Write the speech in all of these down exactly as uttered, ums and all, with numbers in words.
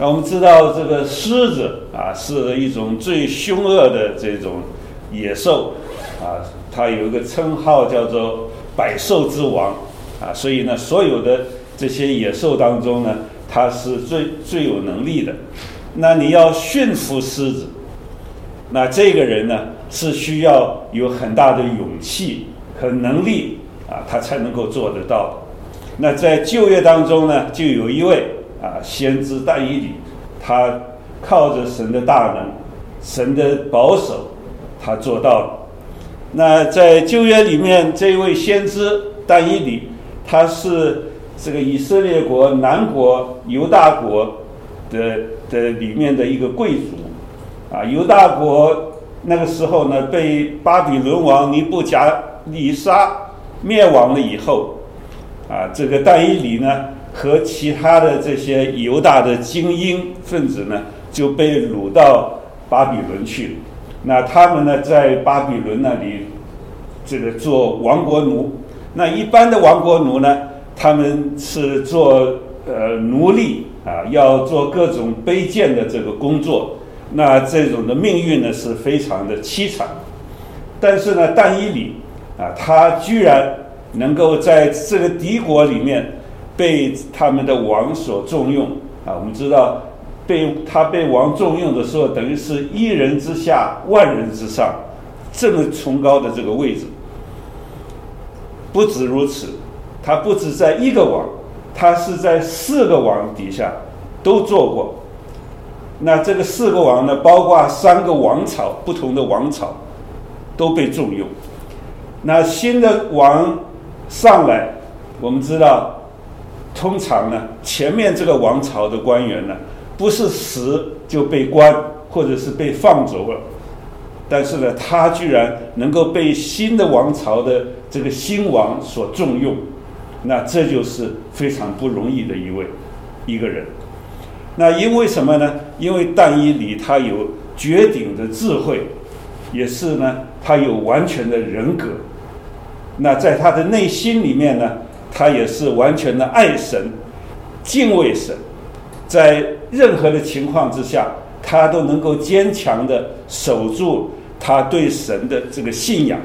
那我们知道这个狮子啊是一种最凶恶的这种野兽啊，它有一个称号叫做百兽之王啊，所以呢，所有的这些野兽当中呢，它是最最有能力的。那你要驯服狮子，那这个人呢是需要有很大的勇气和能力啊，他才能够做得到的。那在旧约当中呢，就有一位啊先知但以理，他靠着神的大能、神的保守，他做到了。那在旧约里面，这位先知但以理，他是这个以色列国南国犹大国的的里面的一个贵族啊。犹大国那个时候呢，被巴比伦王尼布甲尼撒灭亡了以后啊，这个但以理呢和其他的这些犹大的精英分子呢，就被掳到巴比伦去了。那他们呢，在巴比伦那里这个做亡国奴。那一般的亡国奴呢，他们是做呃奴隶啊，要做各种卑贱的这个工作。那这种的命运呢，是非常的凄惨。但是呢，但以理啊，他居然能够在这个敌国里面被他们的王所重用啊。我们知道，被他被王重用的时候，等于是一人之下，万人之上，这么崇高的这个位置。不止如此，他不止在一个王，他是在四个王底下都做过。那这个四个王呢，包括三个王朝，不同的王朝都被重用。那新的王上来，我们知道，通常呢，前面这个王朝的官员呢，不是死就被关，或者是被放走了，但是呢，他居然能够被新的王朝的这个新王所重用，那这就是非常不容易的一位一个人。那因为什么呢？因为但以理他有绝顶的智慧，也是呢，他有完全的人格。那在他的内心里面呢，他也是完全的爱神、敬畏神，在任何的情况之下，他都能够坚强的守住他对神的这个信仰，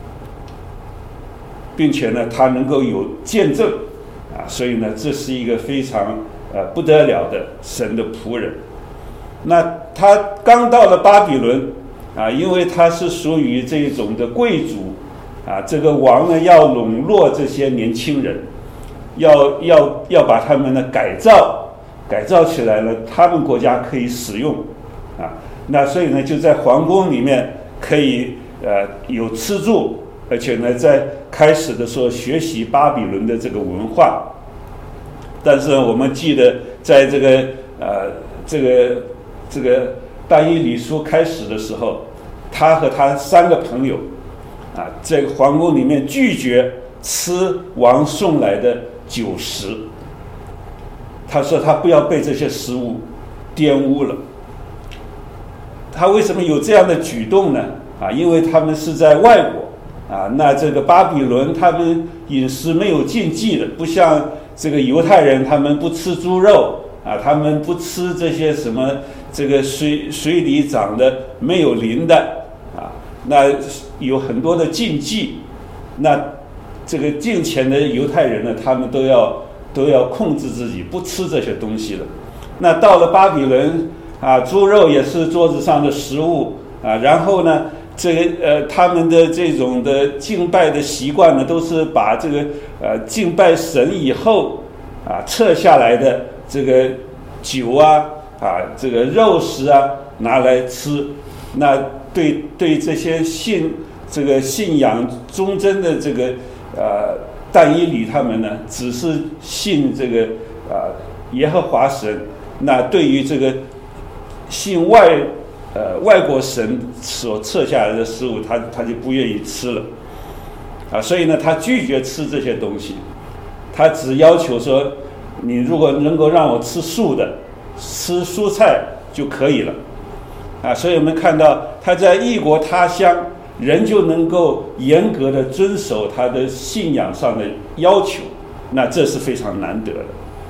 并且呢，他能够有见证啊，所以呢，这是一个非常呃不得了的神的仆人。那他刚到了巴比伦啊，因为他是属于这种的贵族啊，这个王呢要笼络这些年轻人，要要要把他们呢改造改造起来了，他们国家可以使用啊。那所以呢，就在皇宫里面可以呃有吃住，而且呢，在开始的时候学习巴比伦的这个文化。但是呢，我们记得在这个呃这个这个但以理书开始的时候，他和他三个朋友啊，在皇宫里面拒绝吃王送来的酒食。他说他不要被这些食物玷污了。他为什么有这样的举动呢？啊，因为他们是在外国啊，那这个巴比伦他们饮食没有禁忌的，不像这个犹太人，他们不吃猪肉啊，他们不吃这些什么这个水水里长的没有鳞的啊，那有很多的禁忌。那这个敬虔的犹太人呢，他们都要都要控制自己，不吃这些东西了。那到了巴比伦啊，猪肉也是桌子上的食物啊，然后呢，这个呃，他们的这种的敬拜的习惯呢，都是把这个呃敬拜神以后啊撤下来的这个酒啊啊这个肉食啊拿来吃。那对对这些信这个信仰忠贞的这个呃但以理他们呢，只是信这个啊、呃、耶和华神。那对于这个信外呃外国神所撤下来的食物，他他就不愿意吃了啊，所以呢，他拒绝吃这些东西，他只要求说，你如果能够让我吃素的，吃蔬菜就可以了啊。所以我们看到他在异国他乡，人就能够严格的遵守他的信仰上的要求，那这是非常难得的。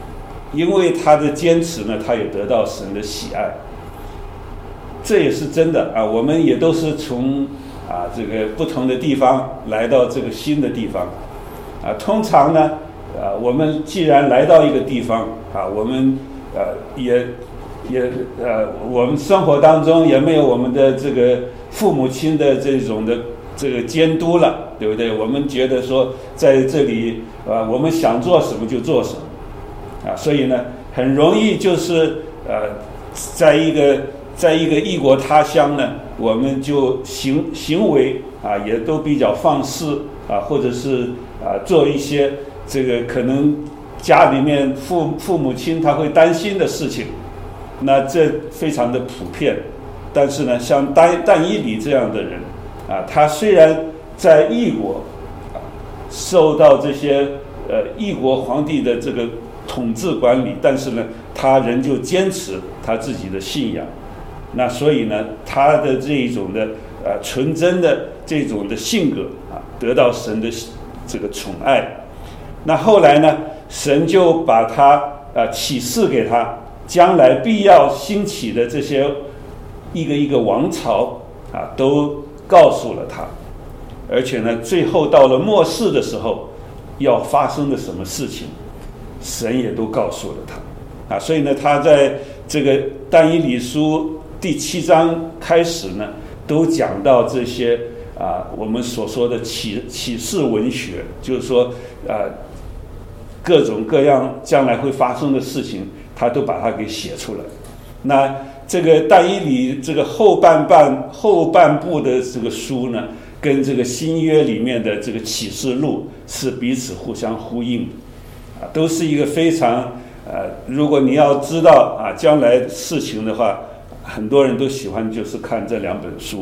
因为他的坚持呢，他也得到神的喜爱。这也是真的啊！我们也都是从啊这个不同的地方来到这个新的地方啊。通常呢，啊我们既然来到一个地方啊，我们呃也也呃我们生活当中也没有我们的这个父母亲的这种的这个监督了，对不对？我们觉得说在这里啊，我们想做什么就做什么啊，所以呢，很容易就是呃，在一个。在一个异国他乡呢，我们就行行为啊，也都比较放肆啊，或者是啊做一些这个可能家里面父父母亲他会担心的事情，那这非常的普遍。但是呢，像但但以理这样的人啊，他虽然在异国啊受到这些呃异国皇帝的这个统治管理，但是呢，他仍旧坚持他自己的信仰。那所以呢，他的这一种的呃纯真的这种的性格啊，得到神的这个宠爱。那后来呢，神就把他呃启示给他，将来必要兴起的这些一个一个王朝啊，都告诉了他。而且呢，最后到了末世的时候，要发生的什么事情，神也都告诉了他啊。所以呢，他在这个但以理书第七章开始呢，都讲到这些啊，我们所说的启启示文学，就是说啊，各种各样将来会发生的事情，他都把它给写出来。那这个但以理这个后半半后半部的这个书呢，跟这个新约里面的这个启示录是彼此互相呼应的，啊，都是一个非常呃，如果你要知道啊将来事情的话。很多人都喜欢就是看这两本书，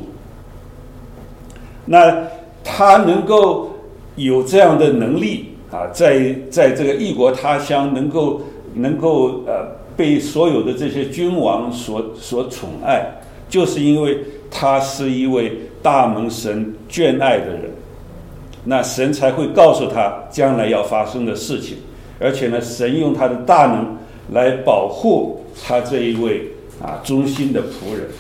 那他能够有这样的能力啊，在在这个异国他乡能够能够呃被所有的这些君王所所宠爱，就是因为他是一位大蒙神眷爱的人，那神才会告诉他将来要发生的事情，而且呢，神用他的大能来保护他这一位啊，忠心的仆人。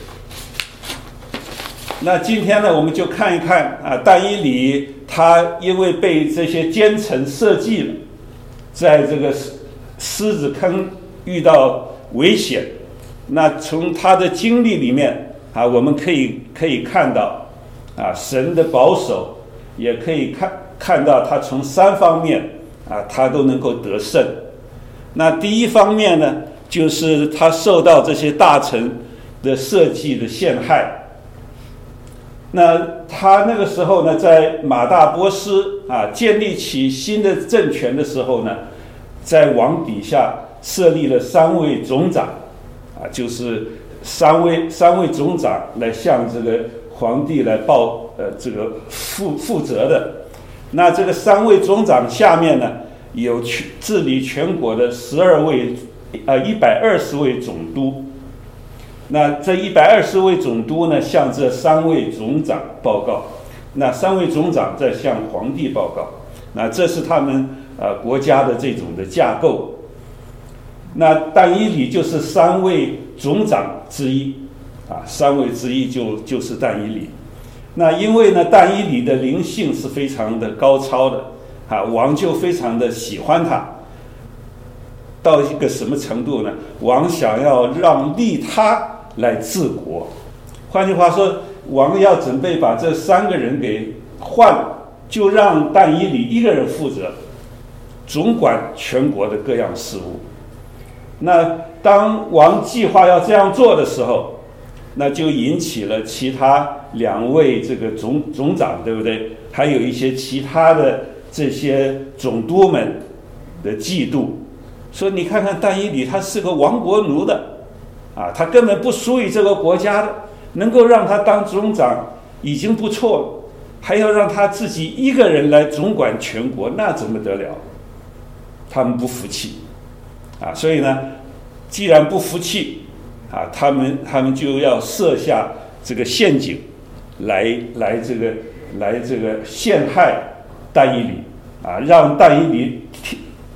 那今天呢，我们就看一看啊，但以理他因为被这些奸臣设计了，在这个狮子坑遇到危险。那从他的经历里面啊，我们可以可以看到啊，神的保守，也可以看看到他从三方面啊，他都能够得胜。那第一方面呢，就是他受到这些大臣的设计的陷害。那他那个时候呢，在马大波斯啊建立起新的政权的时候呢，在王底下设立了三位总长啊，就是三位三位总长来向这个皇帝来报呃这个负负责的。那这个三位总长下面呢，有治理全国的十二位呃一百二十位总督。那这一百二十位总督呢，向这三位总长报告，那三位总长再向皇帝报告，那这是他们呃国家的这种的架构。那但以理就是三位总长之一啊，三位之一就就是但以理。那因为呢，但以理的灵性是非常的高超的啊，王就非常的喜欢他。到一个什么程度呢？王想要让立他来治国，换句话说，王要准备把这三个人给换了，就让但以理一个人负责，总管全国的各样事务。那当王计划要这样做的时候，那就引起了其他两位这个总总长，对不对？还有一些其他的这些总督们的嫉妒，说你看看但以理他是个亡国奴的啊，他根本不属于这个国家的，能够让他当总长已经不错了，还要让他自己一个人来总管全国，那怎么得了？他们不服气啊，所以呢，既然不服气啊，他们他们就要设下这个陷阱，来来这个来这个陷害但以理啊，让但以理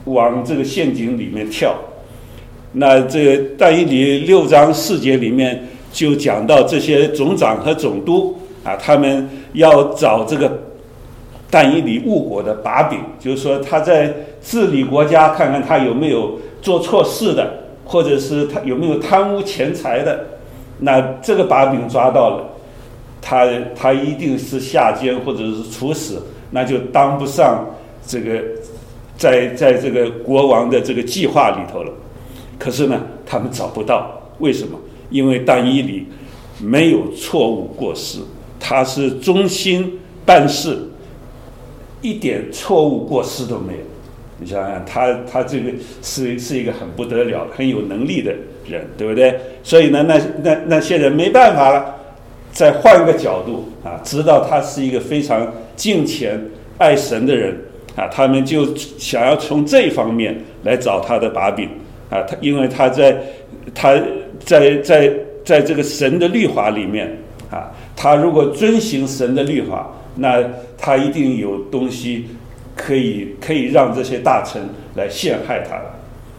往这个陷阱里面跳。那这个但以理六章四节里面就讲到这些总长和总督啊，他们要找这个但以理误国的把柄，就是说他在治理国家，看看他有没有做错事的，或者是他有没有贪污钱财的。那这个把柄抓到了，他他一定是下监或者是处死，那就当不上这个在在这个国王的这个计划里头了。可是呢，他们找不到，为什么？因为但以理没有错误过失，他是忠心办事，一点错误过失都没有。你想想，他他这个是是一个很不得了、很有能力的人，对不对？所以呢，那那那些人没办法了，再换一个角度啊，知道他是一个非常敬虔、爱神的人啊，他们就想要从这方面来找他的把柄啊，他因为他在他在在在这个神的律法里面啊，他如果遵行神的律法，那他一定有东西可以可以让这些大臣来陷害他了。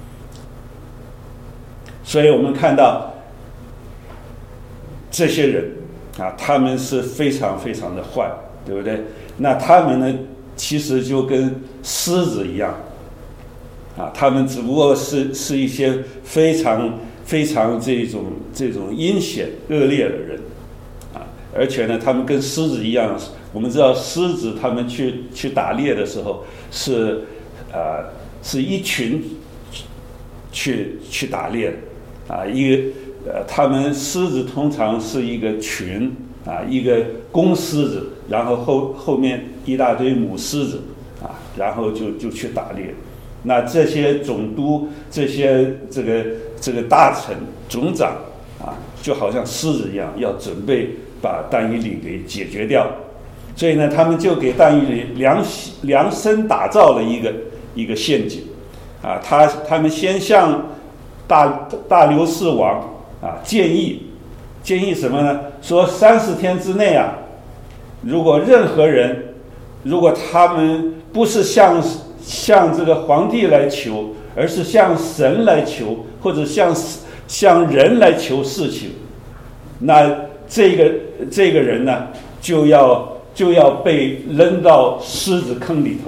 所以我们看到这些人啊，他们是非常非常的坏，对不对？那他们呢，其实就跟狮子一样啊，他们只不过是是一些非常非常这种这种阴险恶劣的人啊，而且呢，他们跟狮子一样。我们知道狮子他们去去打猎的时候是呃是一群去去打猎的啊，一个呃他们狮子通常是一个群啊，一个公狮子，然后后后面一大堆母狮子啊，然后就就去打猎。那这些总督、这些这个这个大臣、总长啊，就好像狮子一样，要准备把但以理给解决掉。所以呢，他们就给但以理量量身打造了一个一个陷阱啊。他他们先向大大流士王啊建议建议什么呢？说三十天之内啊，如果任何人，如果他们不是向向这个皇帝来求，而是向神来求，或者向向人来求事情，那这个这个人呢，就要就要被扔到狮子坑里头。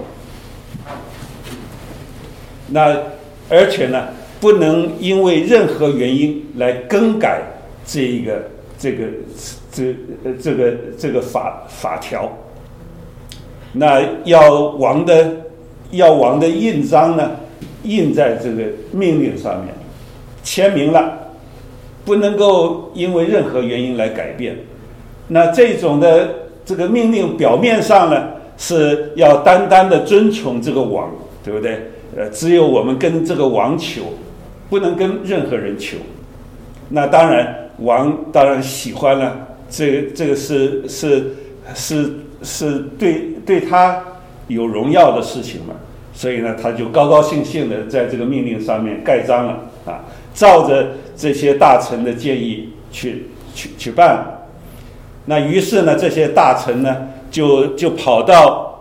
那而且呢，不能因为任何原因来更改这一个这个这这个这个法法条。那要王的要王的印章呢，印在这个命令上面，签名了，不能够因为任何原因来改变。那这种的这个命令表面上呢，是要单单的遵从这个王，对不对？呃，只有我们跟这个王求，不能跟任何人求。那当然，王当然喜欢了，这个这个是是是是对对他有荣耀的事情嘛，所以呢，他就高高兴兴的在这个命令上面盖章了啊，照着这些大臣的建议去去去办。那于是呢，这些大臣呢，就就跑到，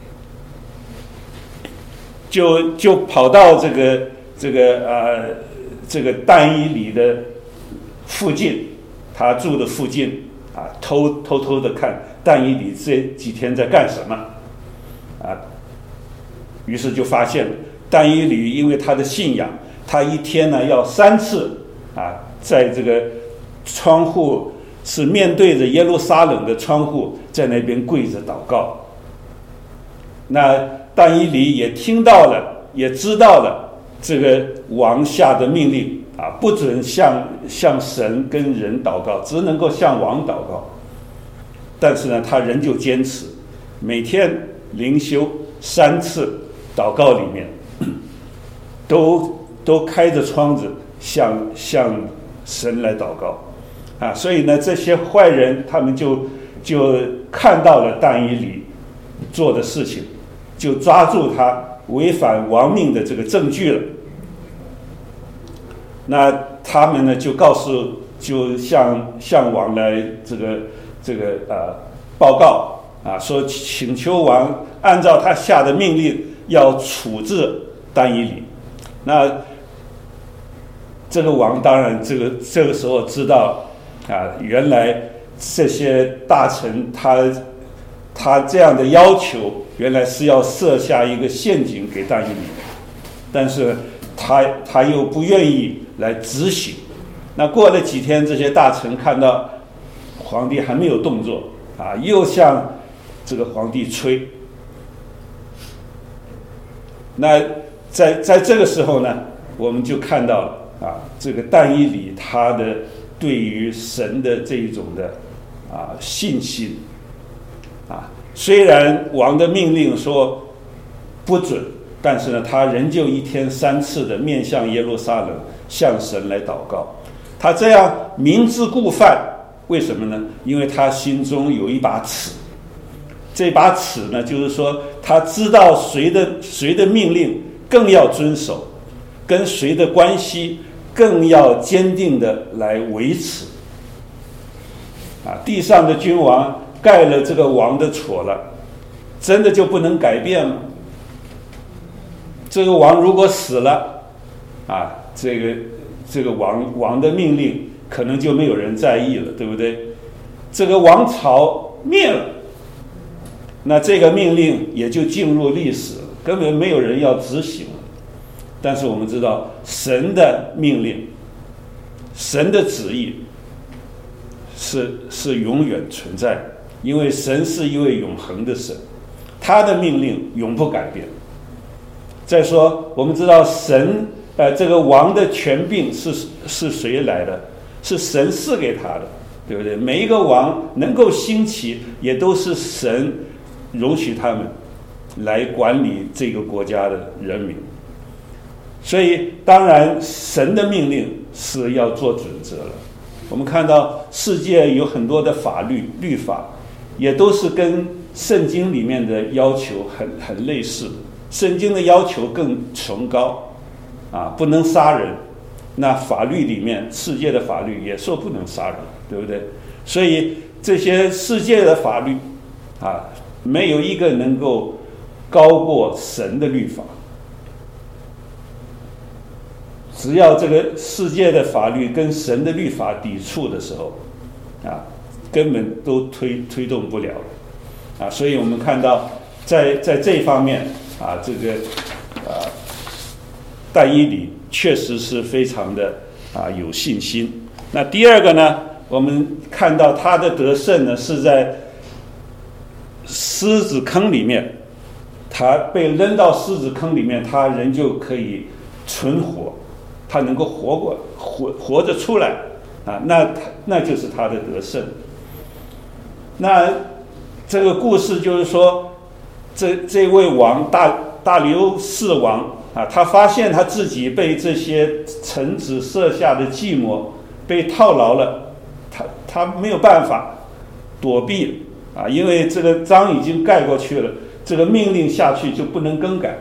就就跑到这个这个呃这个但以理的附近，他住的附近啊，偷偷偷的看但以理这几天在干什么啊。于是就发现但以理因为他的信仰，他一天呢要三次啊，在这个窗户。是面对着耶路撒冷的窗户，在那边跪着祷告。那但以理也听到了，也知道了这个王下的命令啊，不准向向神跟人祷告，只能够向王祷告。但是呢，他仍旧坚持，每天灵修三次，祷告里面都都开着窗子向向神来祷告。啊，所以呢，这些坏人他们就就看到了但以理做的事情，就抓住他违反王命的这个证据了。那他们呢，就告诉，就向向王来这个这个呃报告啊，说请求王按照他下的命令，要处置但以理。那这个王当然这个这个时候知道啊，原来这些大臣他他这样的要求，原来是要设下一个陷阱给但以理，但是他他又不愿意来执行。那过了几天，这些大臣看到皇帝还没有动作啊，又向这个皇帝催。那在在这个时候呢，我们就看到了啊，这个但以理他的对于神的这一种的啊信心啊，虽然王的命令说不准，但是呢，他仍旧一天三次的面向耶路撒冷向神来祷告。他这样明知故犯，为什么呢？因为他心中有一把尺，这把尺呢，就是说他知道谁的谁的命令更要遵守，跟谁的关系更要坚定的来维持。啊，地上的君王盖了这个王的戳了，真的就不能改变吗？这个王如果死了，啊，这个这个王王的命令可能就没有人在意了，对不对？这个王朝灭了，那这个命令也就进入历史了，根本没有人要执行了。但是我们知道，神的命令，神的旨意是是永远存在的，因为神是一位永恒的神，他的命令永不改变。再说，我们知道神呃这个王的权柄是是谁来的？是神赐给他的，对不对？每一个王能够兴起，也都是神容许他们来管理这个国家的人民。所以当然神的命令是要做准则了。我们看到世界有很多的法律律法，也都是跟圣经里面的要求很很类似的。圣经的要求更崇高啊，不能杀人。那法律里面，世界的法律也说不能杀人，对不对？所以这些世界的法律啊，没有一个能够高过神的律法。只要这个世界的法律跟神的律法抵触的时候，啊，根本都推推动不了啊。所以我们看到在在这方面啊，这个啊，但以理确实是非常的啊有信心。那第二个呢，我们看到他的得胜呢，是在狮子坑里面，他被扔到狮子坑里面，他仍旧可以存活，他能够活过活活着出来啊，那那就是他的得胜。那这个故事就是说，这这位王大大流士王啊，他发现他自己被这些臣子设下的计谋被套牢了，他他没有办法躲避啊，因为这个章已经盖过去了，这个命令下去就不能更改。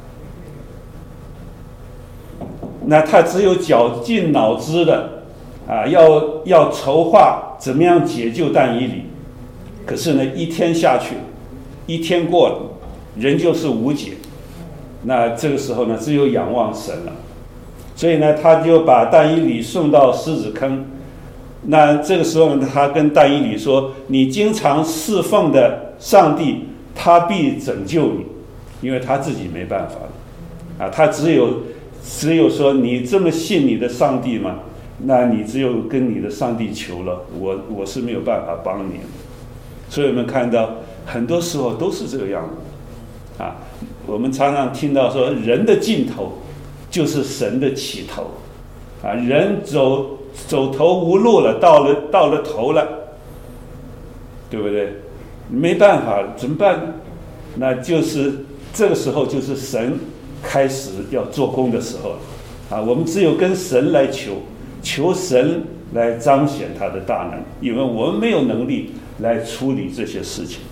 那他只有绞尽脑汁的啊，要要筹划怎么样解救但以理。可是呢，一天下去，一天过了，仍旧是无解。那这个时候呢，只有仰望神了。所以呢，他就把但以理送到狮子坑。那这个时候呢，他跟但以理说：“你经常侍奉的上帝，他必拯救你，因为他自己没办法了啊，他只有只有说你这么信你的上帝吗？那你只有跟你的上帝求了，我我是没有办法帮你的。”所以我们看到很多时候都是这个样子啊。我们常常听到说，人的尽头就是神的起头啊，人走走投无路了，到了到了头了，对不对？没办法，怎么办呢？那就是这个时候，就是神开始要做工的时候了啊。我们只有跟神来求，求神来彰显他的大能，因为我们没有能力来处理这些事情。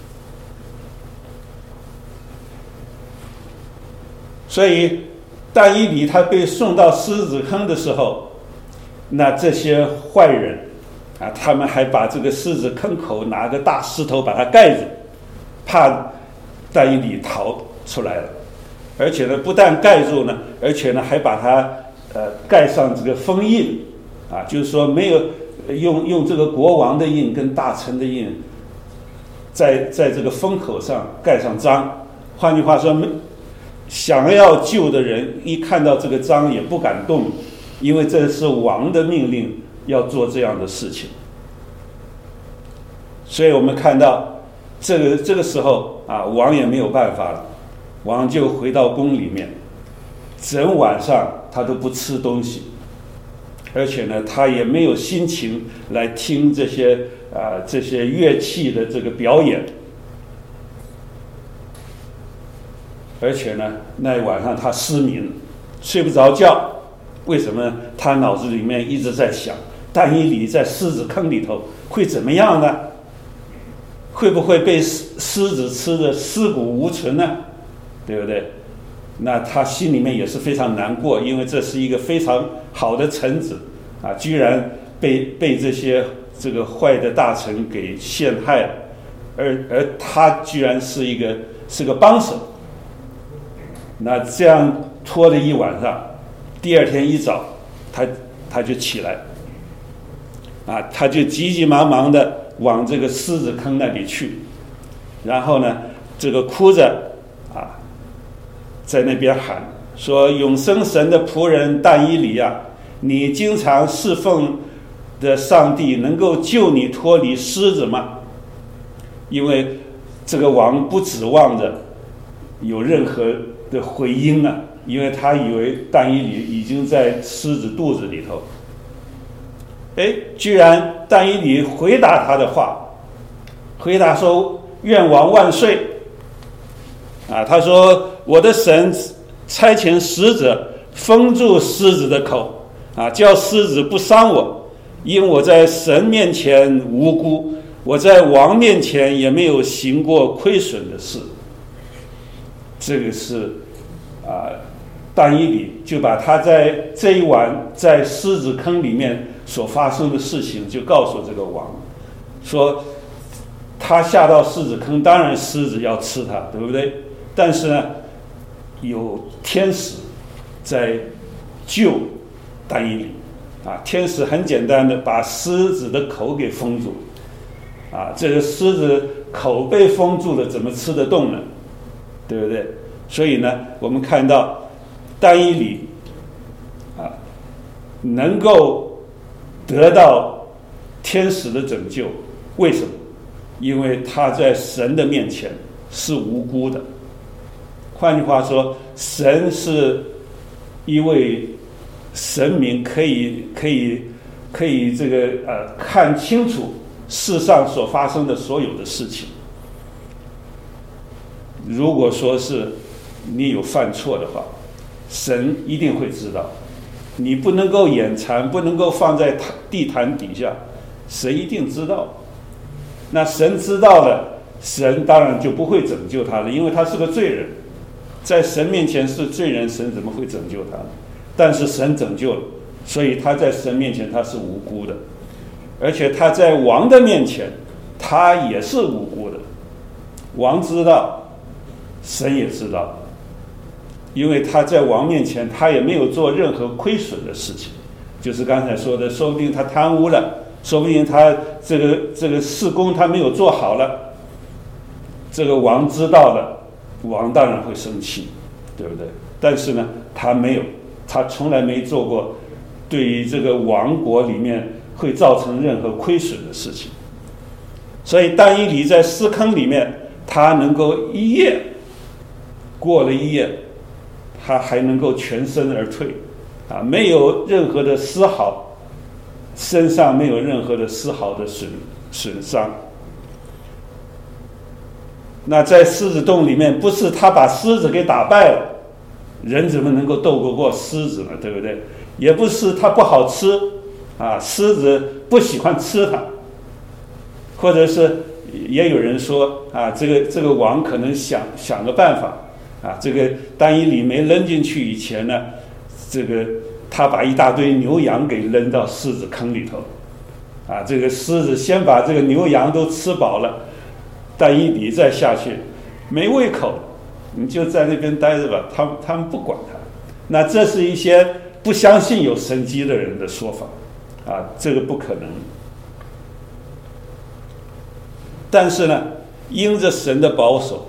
所以但以理他被送到狮子坑的时候，那这些坏人啊，他们还把这个狮子坑口拿个大石头把它盖住，怕但以理逃出来了而且呢，不但盖住呢，而且呢还把它呃盖上这个封印啊，就是说没有用用这个国王的印跟大臣的印，在在这个封口上盖上章。换句话说，想要救的人一看到这个章也不敢动，因为这是王的命令要做这样的事情。所以我们看到这个这个时候啊，王也没有办法了，王就回到宫里面，整晚上他都不吃东西，而且呢，他也没有心情来听这些啊、呃、这些乐器的这个表演。而且呢，那晚上他失眠，睡不着觉。为什么？他脑子里面一直在想，但以理在狮子坑里头会怎么样呢？会不会被狮子吃得尸骨无存呢？对不对？那他心里面也是非常难过，因为这是一个非常好的臣子啊，居然被被这些这个坏的大臣给陷害了，而而他居然是一个是个帮手。那这样拖了一晚上，第二天一早，他他就起来，啊，他就急急忙忙的往这个狮子坑那里去，然后呢，这个哭着啊，在那边喊说：“永生神的仆人但以理啊，你经常侍奉的上帝能够救你脱离狮子吗？”因为这个王不指望着有任何的回音啊，因为他以为但以理已经在狮子肚子里头。哎，居然但以理回答他的话，回答说：“愿王万岁！”啊，他说：“我的神差遣使者封住狮子的口，啊，叫狮子不伤我，因我在神面前无辜，我在王面前也没有行过亏损的事。”这个是啊，但以理就把他在这一晚在狮子坑里面所发生的事情就告诉这个王，说他下到狮子坑，当然狮子要吃他，对不对？但是呢，有天使在救但以理啊，天使很简单的把狮子的口给封住啊，这个狮子口被封住了，怎么吃得动呢？对不对？所以呢，我们看到但以理啊，能够得到天使的拯救，为什么？因为他在神的面前是无辜的。换句话说，神是一位神明，可以可以可以这个呃看清楚世上所发生的所有的事情。如果说是你有犯错的话，神一定会知道，你不能够掩藏，不能够放在地毯底下，神一定知道。那神知道了，神当然就不会拯救他了，因为他是个罪人，在神面前是罪人，神怎么会拯救他呢？但是神拯救了，所以他在神面前他是无辜的，而且他在王的面前他也是无辜的。王知道，神也知道，因为他在王面前他也没有做任何亏损的事情，就是刚才说的，说不定他贪污了，说不定他这个这个事工他没有做好了，这个王知道了，王当然会生气，对不对？但是呢，他没有，他从来没做过对于这个王国里面会造成任何亏损的事情。所以但以理在狮坑里面，他能够一夜过了一夜，他还能够全身而退啊，没有任何的丝毫，身上没有任何的丝毫的损损伤。那在狮子洞里面，不是他把狮子给打败了，人怎么能够斗不过狮子呢？对不对？也不是他不好吃啊，狮子不喜欢吃它，或者是也有人说啊，这个这个王可能想想个办法啊，这个但以理没扔进去以前呢，这个他把一大堆牛羊给扔到狮子坑里头啊，这个狮子先把这个牛羊都吃饱了，但以理再下去没胃口你就在那边待着吧，他们他们不管他。那这是一些不相信有神迹的人的说法啊，这个不可能。但是呢，因着神的保守，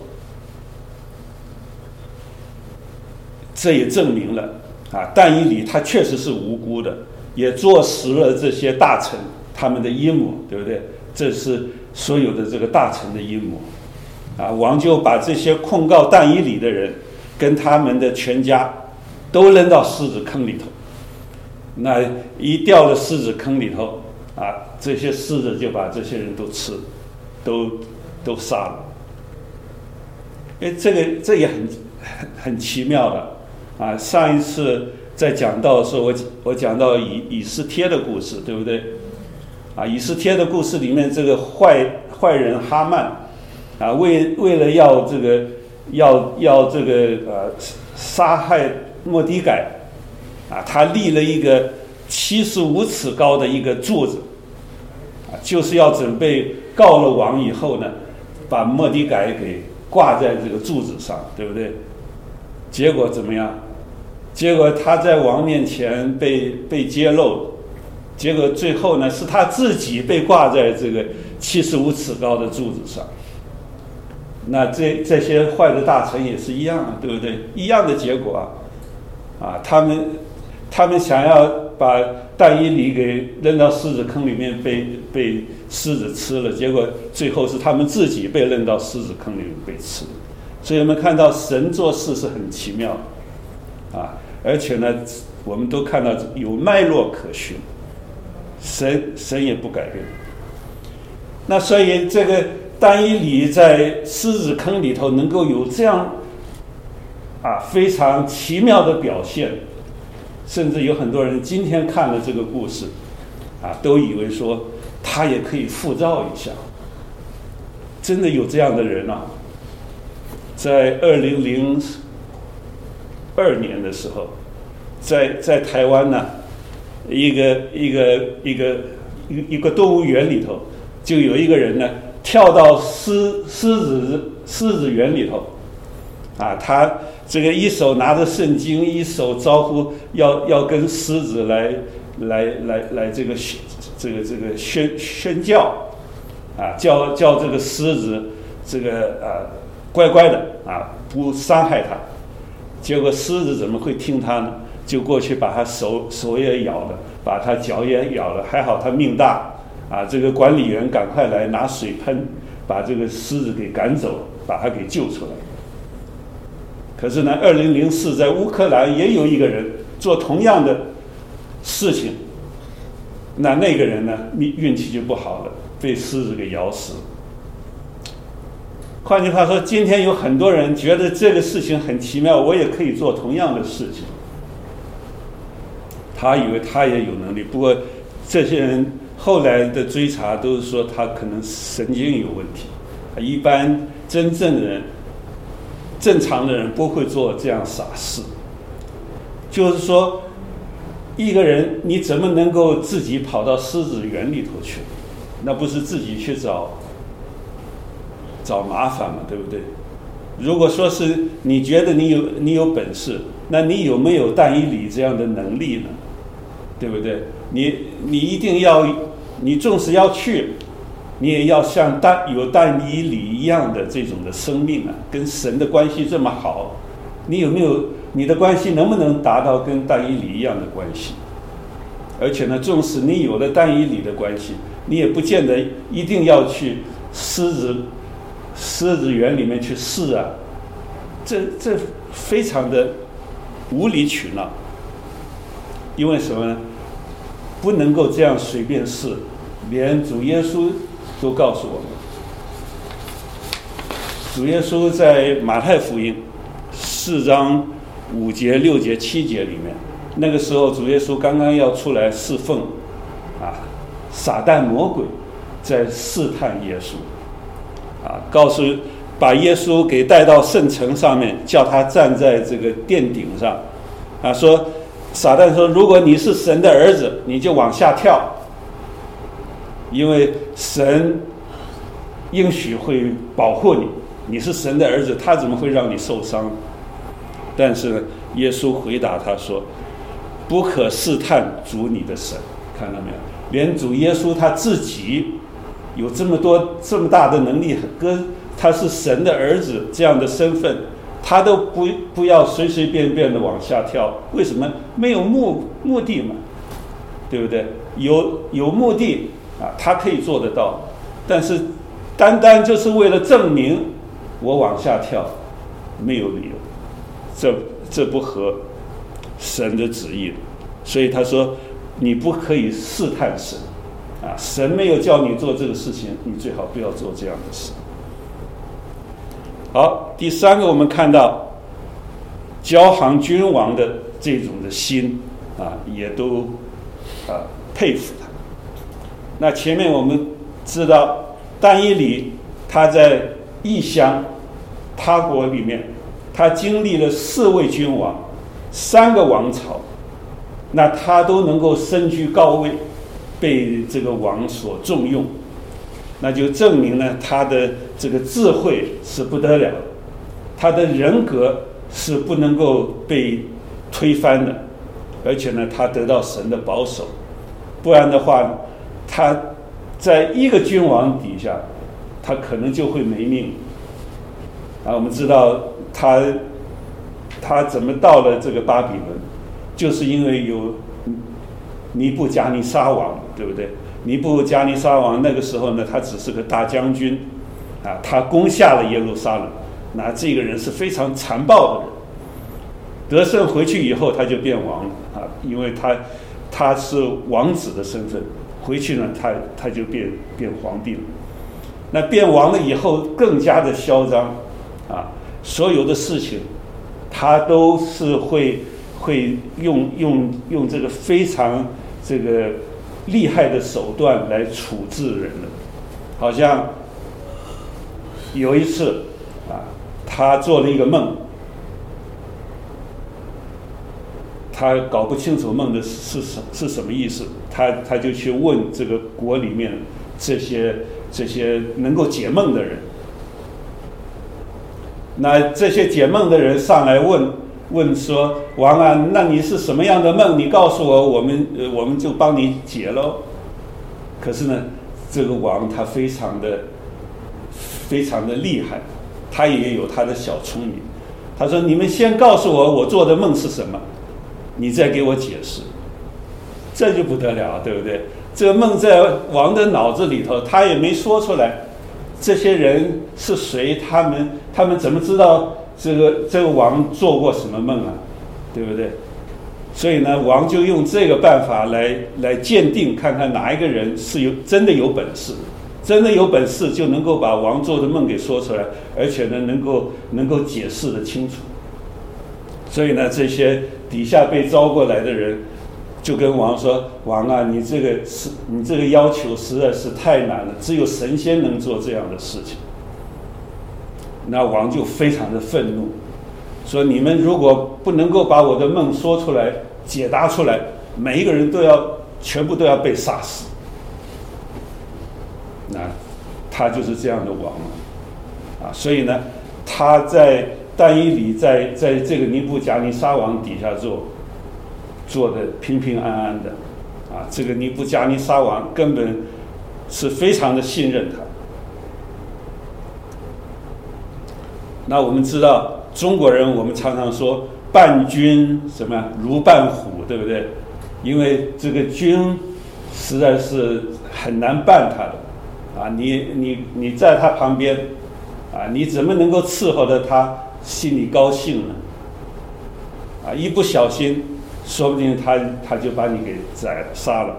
这也证明了啊，但以理他确实是无辜的，也坐实了这些大臣他们的阴谋，对不对？这是所有的这个大臣的阴谋啊。王就把这些控告但以理的人跟他们的全家都扔到狮子坑里头。那一掉了狮子坑里头啊，这些狮子就把这些人都吃，都都杀了。哎，这个这也很很很奇妙的啊。上一次在讲到的时候，我我讲到以以斯帖的故事，对不对？啊，以斯帖的故事里面，这个坏坏人哈曼啊，为为了要这个要要这个呃杀害末底改啊，他立了一个七十五尺高的一个柱子啊，就是要准备告了王以后呢，把末底改给挂在这个柱子上，对不对？结果怎么样？结果他在王面前被被揭露，结果最后呢，是他自己被挂在这个七十五尺高的柱子上。那这这些坏的大臣也是一样啊，对不对？一样的结果啊，啊，他们他们想要把但以理给扔到狮子坑里面被被狮子吃了，结果最后是他们自己被扔到狮子坑里面被吃了。所以我们看到神做事是很奇妙的啊，而且呢，我们都看到有脉络可循，神神也不改变。那所以这个但以理在狮子坑里头能够有这样啊非常奇妙的表现，甚至有很多人今天看了这个故事啊，都以为说他也可以复造一下。真的有这样的人啊。在二零零二年的时候，在在台湾呢，一个一个一个一一个动物园里头，就有一个人呢跳到狮狮子狮子园里头，啊，他这个一手拿着圣经，一手招呼要要跟狮子来来来来这个这个这个宣宣教，啊，叫叫这个狮子这个啊。乖乖的啊，不伤害他。结果狮子怎么会听他呢？就过去把他手手也咬了，把他脚也咬了。还好他命大啊！这个管理员赶快来拿水喷，把这个狮子给赶走，把他给救出来。可是呢，二零零四在乌克兰也有一个人做同样的事情，那那个人呢，运气就不好了，被狮子给咬死了。换句话说，今天有很多人觉得这个事情很奇妙，我也可以做同样的事情。他以为他也有能力，不过这些人后来的追查都是说他可能神经有问题。一般真正的人、正常的人不会做这样傻事。就是说，一个人你怎么能够自己跑到狮子园里头去？那不是自己去找？找麻烦嘛，对不对？如果说是你觉得你有你有本事，那你有没有但以理这样的能力呢？对不对？你你一定要，你纵使要去，你也要像但有但以理一样的这种的生命啊，跟神的关系这么好，你有没有你的关系能不能达到跟但以理一样的关系？而且呢，纵使你有了但以理的关系，你也不见得一定要去狮子。狮子园里面去试啊，这这非常的无理取闹。因为什么呢？不能够这样随便试，连主耶稣都告诉我们。主耶稣在马太福音四章五节、六节、七节里面，那个时候主耶稣刚刚要出来侍奉啊，撒旦魔鬼在试探耶稣。啊，告诉把耶稣给带到圣城上面，叫他站在这个殿顶上，啊，说撒旦说，如果你是神的儿子，你就往下跳，因为神应许会保护你， 你是神的儿子，他怎么会让你受伤？但是呢，耶稣回答他说，不可试探主你的神。看到没有？连主耶稣他自己有这么多这么大的能力，跟他是神的儿子这样的身份，他都不不要随随便便的往下跳。为什么？没有目目的嘛，对不对？有有目的啊，他可以做得到。但是单单就是为了证明我往下跳，没有理由，这这不合神的旨意。所以他说，你不可以试探神啊，神没有叫你做这个事情，你最好不要做这样的事。好，第三个我们看到交行君王的这种的心啊，也都啊佩服他。那前面我们知道但以理他在异乡他国里面，他经历了四位君王，三个王朝，那他都能够身居高位，被这个王所重用，那就证明呢，他的这个智慧是不得了的，他的人格是不能够被推翻的，而且呢，他得到神的保守，不然的话，他在一个君王底下，他可能就会没命。啊，我们知道他他怎么到了这个巴比伦，就是因为有尼布甲尼撒王，对不对？尼布甲尼撒王那个时候呢，他只是个大将军，啊，他攻下了耶路撒冷，那这个人是非常残暴的人。得胜回去以后，他就变王了啊，因为他他是王子的身份，回去呢，他他就变变皇帝了。那变王了以后，更加的嚣张啊，所有的事情，他都是会会用用用这个非常这个厉害的手段来处置人的。好像有一次啊，他做了一个梦，他搞不清楚梦的是是是什么意思，他他就去问这个国里面这些这些能够解梦的人。那这些解梦的人上来问问说，王啊，那你是什么样的梦？你告诉我，我们呃我们就帮你解喽。可是呢，这个王他非常的非常的厉害，他也有他的小聪明。他说：“你们先告诉我我做的梦是什么，你再给我解释。”这就不得了，对不对？这个梦在王的脑子里头，他也没说出来。这些人是谁？他们他们怎么知道这个这个王做过什么梦啊？对不对？所以呢，王就用这个办法来来鉴定，看看哪一个人是有真的有本事，真的有本事就能够把王做的梦给说出来，而且呢，能够能够解释得清楚。所以呢，这些底下被招过来的人就跟王说：“王啊，你这个是你这个要求实在是太难了，只有神仙能做这样的事情。”那王就非常的愤怒，说：“你们如果不能够把我的梦说出来、解答出来，每一个人都要全部都要被杀死。”那他就是这样的王啊！所以呢，他在但以理在在这个尼布甲尼撒王底下做。做的平平安安的，啊，这个尼布甲尼撒王根本是非常的信任他。那我们知道中国人，我们常常说伴君什么如伴虎，对不对？因为这个君实在是很难伴他的，啊，你你你在他旁边，啊，你怎么能够伺候着他心里高兴呢？啊，一不小心，说不定他他就把你给宰了杀了。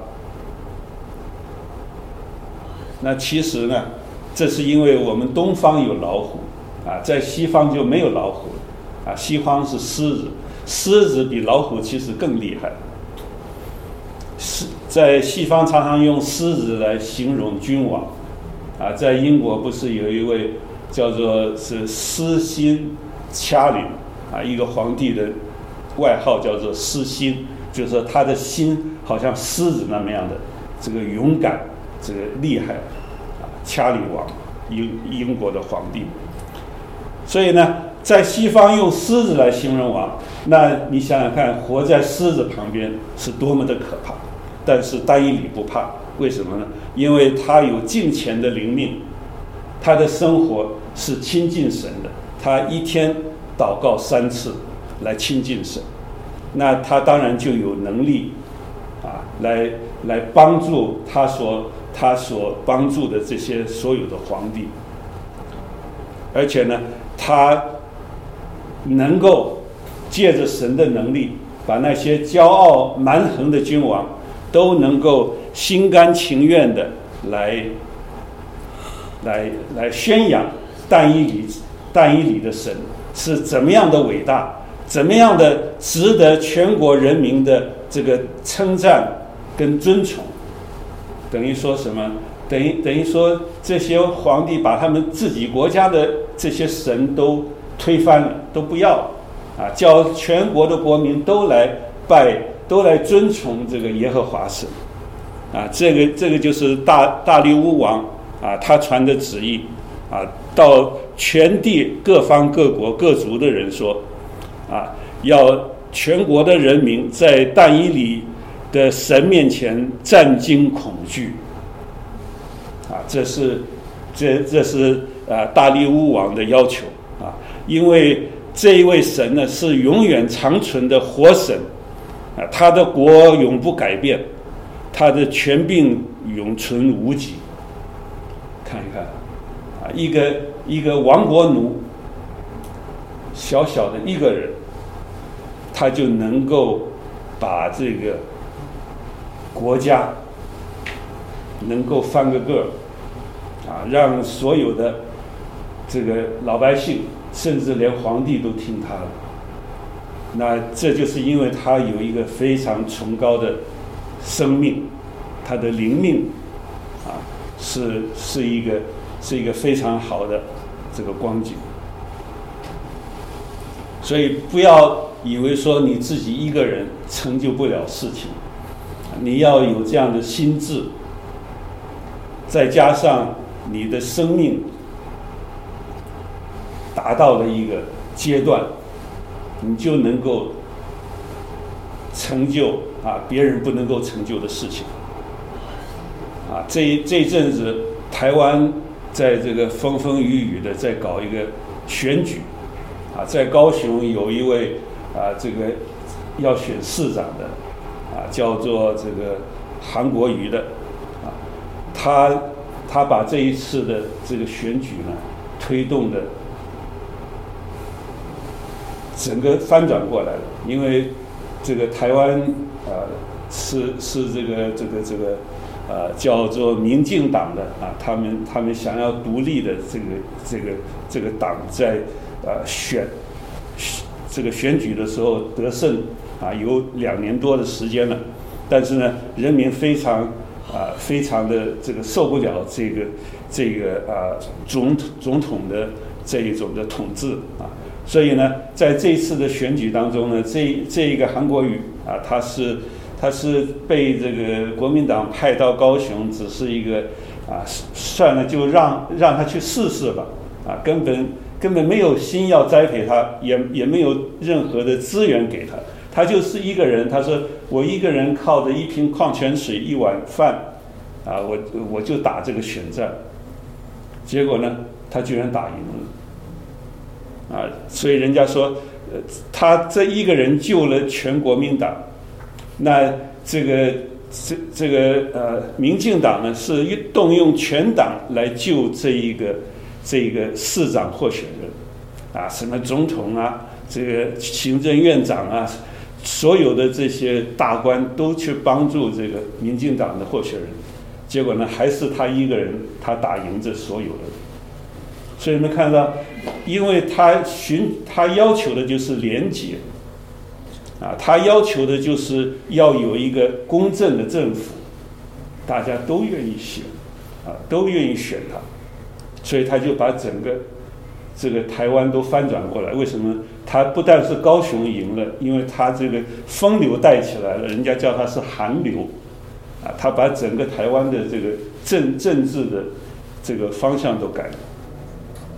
那其实呢，这是因为我们东方有老虎啊，在西方就没有老虎啊，西方是狮子，狮子比老虎其实更厉害。是在西方常常用狮子来形容君王啊，在英国不是有一位叫做是狮心掐领啊，一个皇帝的外号叫做狮心，就是说他的心好像狮子那么样的这个勇敢，这个厉害啊，掐领王，英英国的皇帝。 所以呢，在西方用狮子来形容王，那你想想看，活在狮子旁边是多么的可怕。但是但以理不怕，为什么呢？因为他有敬虔的灵命，他的生活是亲近神的，他一天祷告三次来亲近神，那他当然就有能力啊，来来帮助他所他所帮助的这些所有的皇帝，而且呢，他能够借着神的能力，把那些骄傲蛮横的君王都能够心甘情愿的来来来宣扬但以理但以理的神是怎么样的伟大，怎么样的值得全国人民的这个称赞跟尊崇。等于说什么？等于等于说这些皇帝把他们自己国家的这些神都推翻了，都不要了啊，叫全国的国民都来拜，都来尊崇这个耶和华神啊。这个这个就是大大利乌王啊，他传的旨意啊，到全地各方各国各族的人说啊，要全国的人民在但以理的神面前战惊恐惧啊，这是这这是啊大利乌王的要求啊，因为这一位神呢是永远长存的活神啊，他的国永不改变，他的权柄永存无极。看一看啊，一个一个亡国奴，小小的一个人，他就能够把这个国家能够翻个个啊，让所有的这个老百姓，甚至连皇帝都听他的。那这就是因为他有一个非常崇高的生命，他的灵命啊，是是一个是一个非常好的这个光景。所以不要以为说你自己一个人成就不了事情，你要有这样的心智，再加上你的生命达到了一个阶段，你就能够成就啊别人不能够成就的事情啊。这这一阵子台湾在这个风风雨雨的在搞一个选举啊，在高雄有一位啊这个要选市长的啊，叫做这个韩国瑜的啊，他他把这一次的这个选举呢推动的整个翻转过来了。因为这个台湾啊是是这个这个这个呃叫做民进党的啊，他们他们想要独立的这个这个这个党在呃选这个选举的时候得胜啊，有两年多的时间了，但是呢，人民非常啊、呃、非常的这个受不了这个这个啊、呃、总总统的这一种的统治啊，所以呢，在这一次的选举当中呢，这这一个韩国瑜啊，他是他是被这个国民党派到高雄，只是一个啊算了就让让他去试试吧啊，根本根本没有心要栽培他，也也没有任何的资源给他。他就是一个人，他说我一个人靠着一瓶矿泉水一碗饭啊，我我就打这个选战，结果呢他居然打赢了啊，所以人家说呃他这一个人救了全国民党。那这个这这个呃民进党呢是动用全党来救这一个这个市长候选人啊，什么总统啊，这个行政院长啊，所有的这些大官都去帮助这个民进党的候选人，结果呢还是他一个人，他打赢这所有的。所以你们看到，因为他寻他要求的就是廉洁啊，他要求的就是要有一个公正的政府，大家都愿意选啊，都愿意选他，所以他就把整个这个台湾都翻转过来。为什么？他不但是高雄赢了，因为他这个风流带起来了，人家叫他是韩流啊，他把整个台湾的这个政政治的这个方向都改了。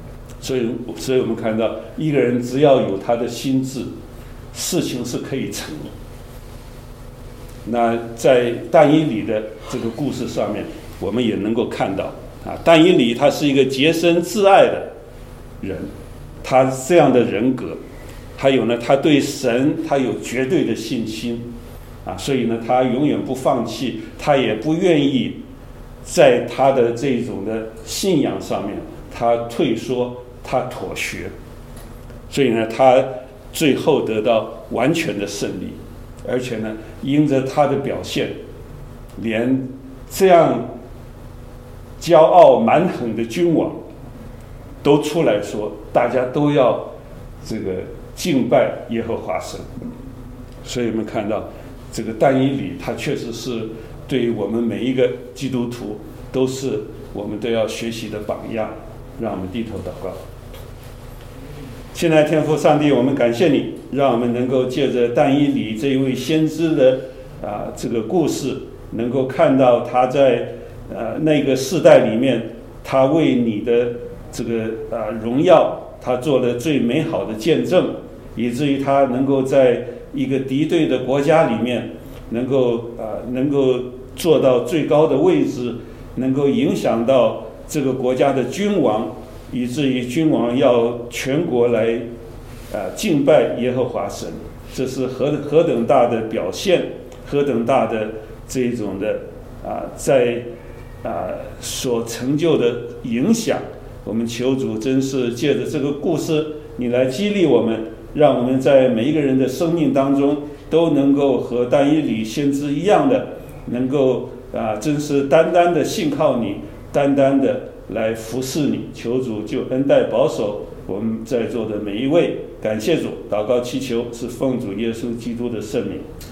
所以，所以我们看到一个人只要有他的心智，事情是可以成的。那在但以理的这个故事上面，我们也能够看到啊，但以理他是一个洁身自爱的人，他这样的人格，还有呢，他对神他有绝对的信心啊，所以呢，他永远不放弃，他也不愿意在他的这种的信仰上面，他退缩，他妥协，所以呢，他最后得到完全的胜利，而且呢，因着他的表现，连这样骄傲蛮横的君王都出来说，大家都要这个敬拜耶和华神。所以我们看到这个但以理，他确实是对于我们每一个基督徒都是我们都要学习的榜样。让我们低头祷告。现在天父上帝，我们感谢你，让我们能够借着但以理这一位先知的啊这个故事，能够看到他在呃那个世代里面，他为你的这个啊荣耀，他做了最美好的见证，以至于他能够在一个敌对的国家里面，能够啊能够做到最高的位置，能够影响到这个国家的君王，以至于君王要全国来啊敬拜耶和华神，这是何何等大的表现，何等大的这种的啊在啊所成就的影响。我们求主真是借着这个故事，你来激励我们，让我们在每一个人的生命当中都能够和但以理先知一样的，能够啊真是单单的信靠你，单单的来服侍你。求主就恩待保守我们在座的每一位，感谢主，祷告祈求是奉主耶稣基督的圣名。